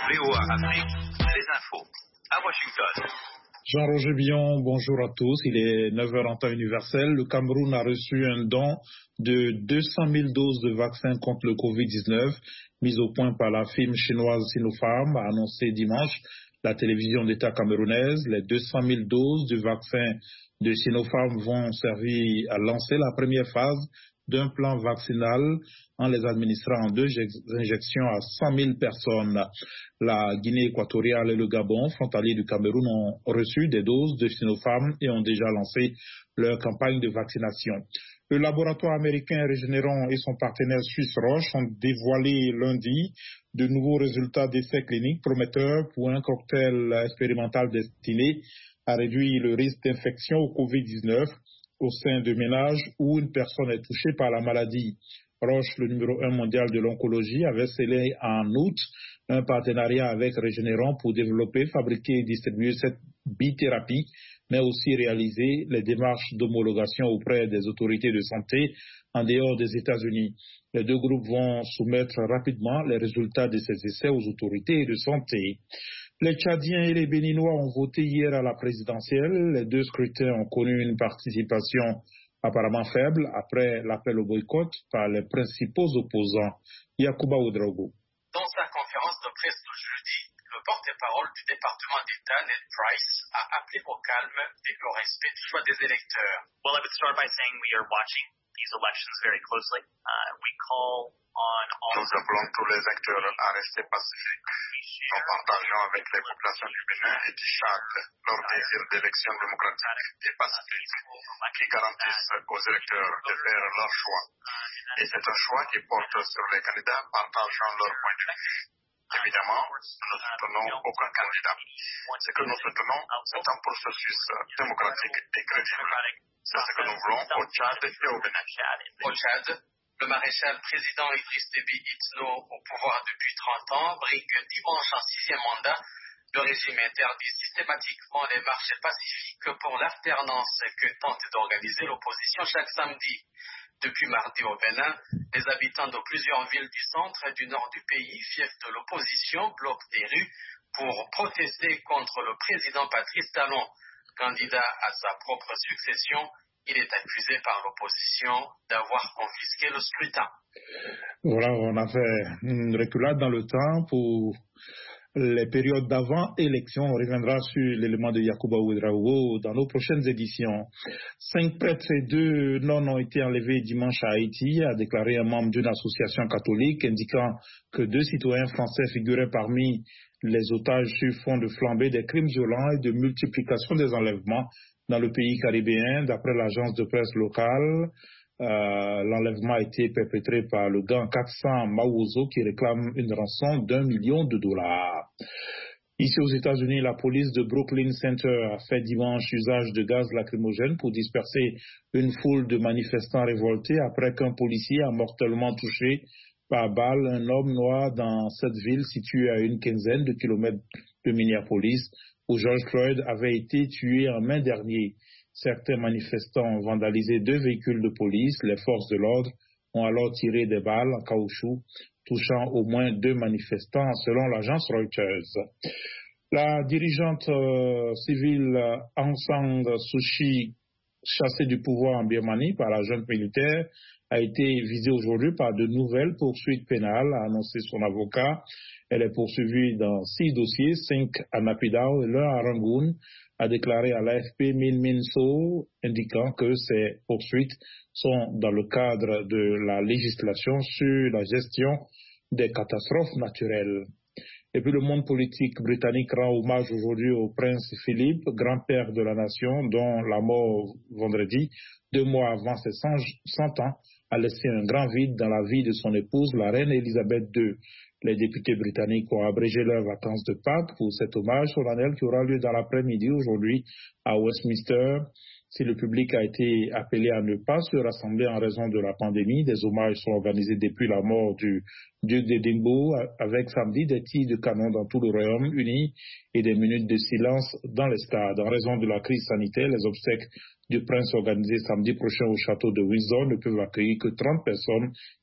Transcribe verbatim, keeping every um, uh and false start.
V O A Afrique, les infos à Washington. Jean-Roger Billon, bonjour à tous. Il est neuf heures en temps universel. Le Cameroun a reçu un don de deux cent mille doses de vaccins contre le covid dix-neuf, mis au point par la firme chinoise Sinopharm, a annoncé dimanche la télévision d'État camerounaise. Les deux cent mille doses du vaccin de Sinopharm vont servir à lancer la première phase d'un plan vaccinal en les administrant en deux injections à cent mille personnes. La Guinée équatoriale et le Gabon, frontaliers du Cameroun, ont reçu des doses de Sinopharm et ont déjà lancé leur campagne de vaccination. Le laboratoire américain Regeneron et son partenaire suisse Roche ont dévoilé lundi de nouveaux résultats d'essais cliniques prometteurs pour un cocktail expérimental destiné à réduire le risque d'infection au covid dix-neuf au sein de ménages où une personne est touchée par la maladie. Roche, le numéro un mondial de l'oncologie, avait scellé en août un partenariat avec Regeneron pour développer, fabriquer et distribuer cette bithérapie, mais aussi réaliser les démarches d'homologation auprès des autorités de santé en dehors des États-Unis. Les deux groupes vont soumettre rapidement les résultats de ces essais aux autorités de santé. Les Tchadiens et les Béninois ont voté hier à la présidentielle. Les deux scrutins ont connu une participation apparemment faible après l'appel au boycott par les principaux opposants. Yacouba Ouedraogo. Dans sa conférence de presse de jeudi, le porte-parole du département d'État, Ned Price, a appelé au calme et au respect du choix des électeurs. Well, I would start by saying we are watching these elections very closely. Uh, we call on all... Nous appelons tous les acteurs à rester pacifiques en partageant avec les populations du Bénin et du Tchad leur désir d'élections démocratiques et pacifiques qui garantissent aux électeurs de faire leur choix. Et c'est un choix qui porte sur les candidats partageant leur point de vue. Évidemment, nous ne soutenons aucun candidat. Ce que nous soutenons, c'est un processus démocratique et crédible. C'est ce que nous voulons au Tchad et au Bénin. Au Tchad, le maréchal président Idriss Déby Itno, au pouvoir depuis trente ans, brigue dimanche en sixième mandat. Le régime interdit systématiquement les marches pacifiques pour l'alternance que tente d'organiser l'opposition chaque samedi. Depuis mardi au Bénin, les habitants de plusieurs villes du centre et du nord du pays, fiefs de l'opposition, bloquent des rues pour protester contre le président Patrice Talon. Candidat à sa propre succession, il est accusé par l'opposition d'avoir confisqué le scrutin. Voilà, on a fait une reculade dans le temps pour les périodes d'avant-élection. On reviendra sur l'élément de Yacouba Ouedraogo dans nos prochaines éditions. Cinq prêtres et deux nonnes ont été enlevés dimanche à Haïti, a déclaré un membre d'une association catholique, indiquant que deux citoyens français figuraient parmi les otages sur fond de flambée des crimes violents et de multiplication des enlèvements dans le pays caribéen. D'après l'agence de presse locale, euh, l'enlèvement a été perpétré par le gang quatre cents Mawozo qui réclame une rançon d'un million de dollars. Ici aux États-Unis, la police de Brooklyn Center a fait dimanche usage de gaz lacrymogène pour disperser une foule de manifestants révoltés après qu'un policier a mortellement touché par balle un homme noir dans cette ville située à une quinzaine de kilomètres de Minneapolis, où George Floyd avait été tué en mai dernier. Certains manifestants ont vandalisé deux véhicules de police. Les forces de l'ordre ont alors tiré des balles en caoutchouc, touchant au moins deux manifestants, selon l'agence Reuters. La dirigeante euh, civile Aung San Suu Kyi, chassée du pouvoir en Birmanie par la junte militaire, a été visée aujourd'hui par de nouvelles poursuites pénales, a annoncé son avocat. Elle est poursuivie dans six dossiers, cinq à Naypyidaw et l'un à Rangoon, a déclaré à l'A F P Min Min So, indiquant que ces poursuites sont dans le cadre de la législation sur la gestion des catastrophes naturelles. Et puis le monde politique britannique rend hommage aujourd'hui au prince Philippe, grand-père de la nation, dont la mort vendredi, deux mois avant ses cent ans, a laissé un grand vide dans la vie de son épouse, la reine Elisabeth deux. Les députés britanniques ont abrégé leurs vacances de Pâques pour cet hommage solennel qui aura lieu dans l'après-midi aujourd'hui à Westminster. Si le public a été appelé à ne pas se rassembler en raison de la pandémie, des hommages sont organisés depuis la mort du duc d'Édimbourg, avec samedi des tirs de canon dans tout le Royaume-Uni et des minutes de silence dans les stades. En raison de la crise sanitaire, les obsèques du prince organisées samedi prochain au château de Windsor ne peuvent accueillir que trente personnes